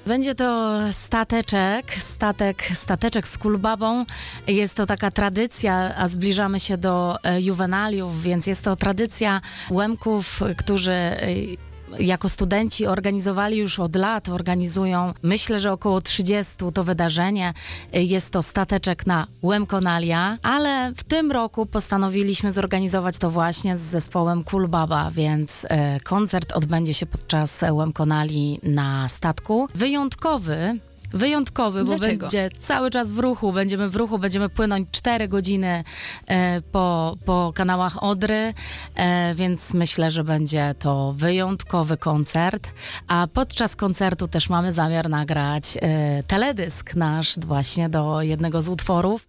Będzie to stateczek z Kulbabą. Jest to taka tradycja, a zbliżamy się do juwenaliów, więc jest to tradycja Łemków, którzy jako studenci organizowali już od lat, organizują, myślę, że około 30 to wydarzenie. Jest to stateczek na Łemkonalia, ale w tym roku postanowiliśmy zorganizować to właśnie z zespołem Kulbaba, więc koncert odbędzie się podczas Łemkonali na statku. Wyjątkowy, bo Dlaczego? będzie cały czas w ruchu, będziemy płynąć 4 godziny po kanałach Odry, więc myślę, że będzie to wyjątkowy koncert, a podczas koncertu też mamy zamiar nagrać teledysk nasz właśnie do jednego z utworów.